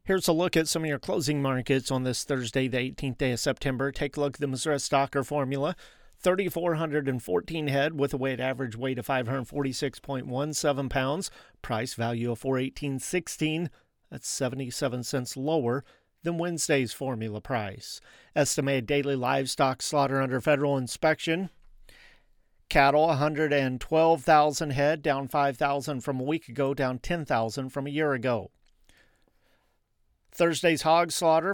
Here's a look at some of your closing markets on this Thursday, the 18th day of September. Take a look at the Missouri Stocker Formula. 3,414 head with a weighted average weight of 546.17 pounds. Price value of $418.16. That's 77 cents lower than Wednesday's formula price. Estimated daily livestock slaughter under federal inspection. Cattle, 112,000 head, down 5,000 from a week ago, down 10,000 from a year ago. Thursday's hog slaughter,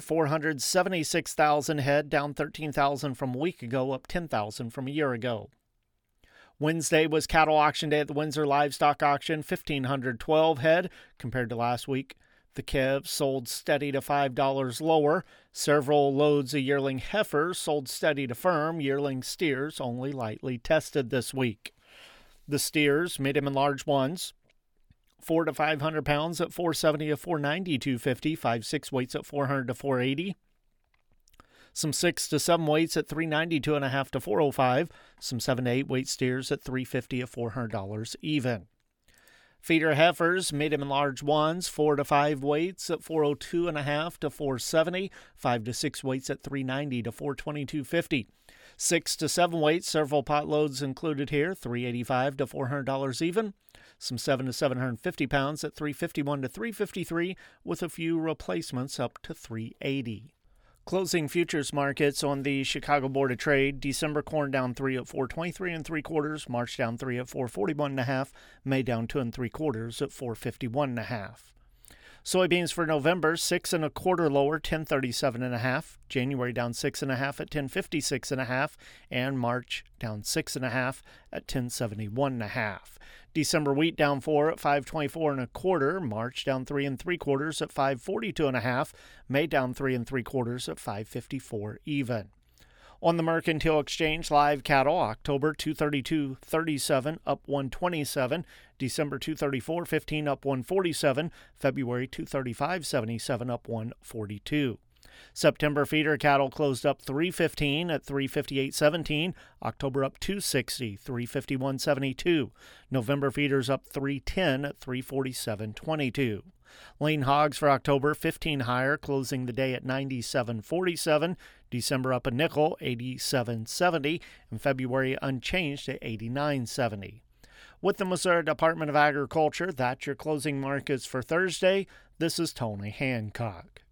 476,000 head, down 13,000 from a week ago, up 10,000 from a year ago. Wednesday was cattle auction day at the Windsor Livestock Auction, 1,512 head compared to last week. The calves sold steady to $5 lower. Several loads of yearling heifers sold steady to firm. Yearling steers only lightly tested this week. The steers, medium and large ones, 4 to 500 pounds at $470 to $490, $250. 5-6 weights at $400 to $480. Some 6 to 7 weights at $390, 2.5 to $405. Some 7 to 8 weight steers at $350 to $400 even. Feeder heifers, medium and large ones, 4 to 5 weights at $402.5 to $470. 5 to 6 weights at $390 to $422, $250. 6 to 7 weights, several pot loads included here, $385 to $400 even. Some 7 to 750 pounds at $351 to $353, with a few replacements up to $380. Closing futures markets on the Chicago Board of Trade. December corn down 3 at 423 3/4. March down 3 at 441 1/2. May down 2 3/4 at 451 1/2. Soybeans for November 6 1/4 lower, 1037 1/2. January down 6 1/2 at 1056 1/2, and March down 6 1/2 at 1071 1/2. December wheat down 4 at 524 1/4. March down 3 3/4 at 542 1/2. May down 3 3/4 at 554 even. On the Mercantile Exchange, live cattle, October 232.37 up 127, December 234.15 up 147, February 235.77 up 142. September feeder cattle closed up 315 at 358.17, October up 260, 351.72. November feeders up 310 at 347.22. Lean hogs for October 15 higher, closing the day at 97.47. December up a nickel, 87.70, and February unchanged at 89.70. With the Missouri Department of Agriculture, that's your closing markets for Thursday. This is Tony Hancock.